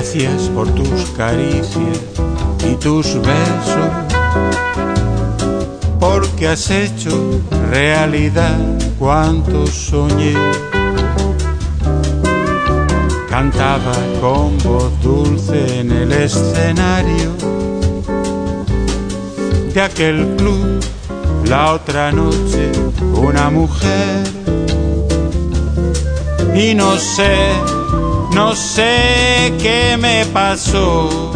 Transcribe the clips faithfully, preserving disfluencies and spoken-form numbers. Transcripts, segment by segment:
Gracias por tus caricias y tus besos, porque has hecho realidad cuanto soñé. Cantaba con voz dulce en el escenario de aquel club la otra noche una mujer. Y no sé, no sé qué me pasó,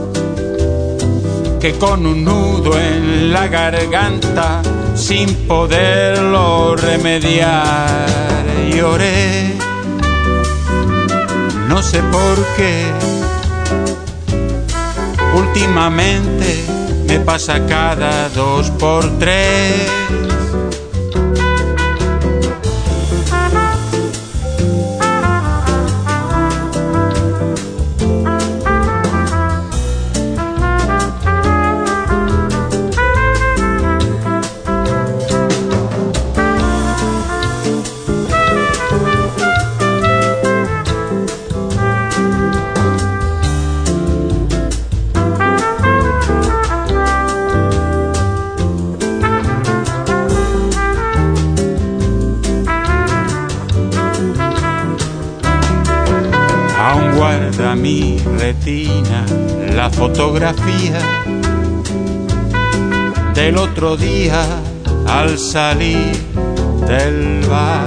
que con un nudo en la garganta, sin poderlo remediar, lloré. No sé por qué, últimamente me pasa cada dos por tres. Aún guarda mi retina la fotografía del otro día al salir del bar.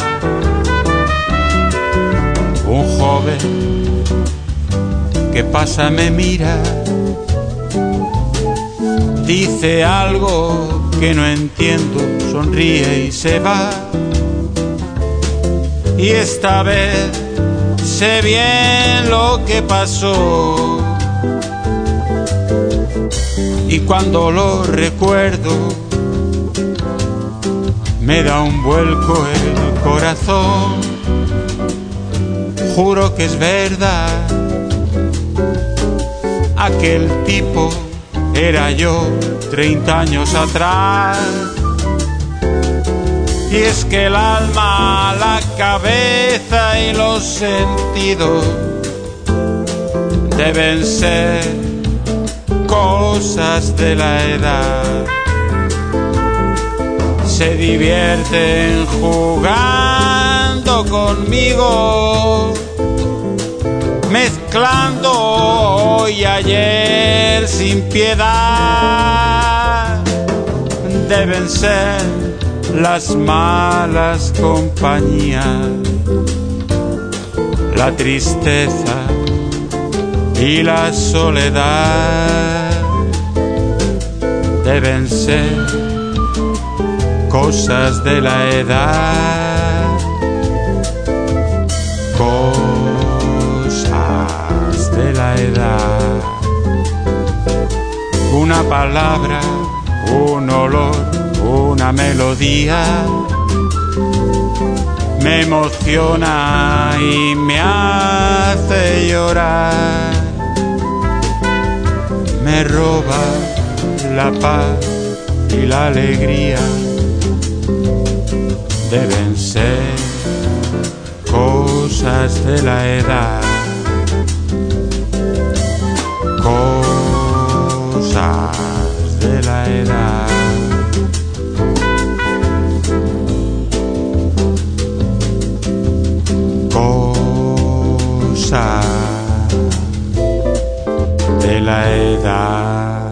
Un joven que pasa me mira, dice algo que no entiendo, sonríe y se va. Y esta vez sé bien lo que pasó, y cuando lo recuerdo me da un vuelco el corazón. Juro que es verdad, aquel tipo era yo treinta años atrás. Y es que el alma, la cabeza y los sentidos deben ser cosas de la edad. Se divierten jugando conmigo, mezclando hoy y ayer sin piedad. Deben ser las malas compañías, la tristeza y la soledad. Deben ser cosas de la edad, cosas de la edad. Una palabra, un olor, una melodía me emociona y me hace llorar. Me roba la paz y la alegría. Deben ser cosas de la edad, cosas de la edad. Cosa de la edad.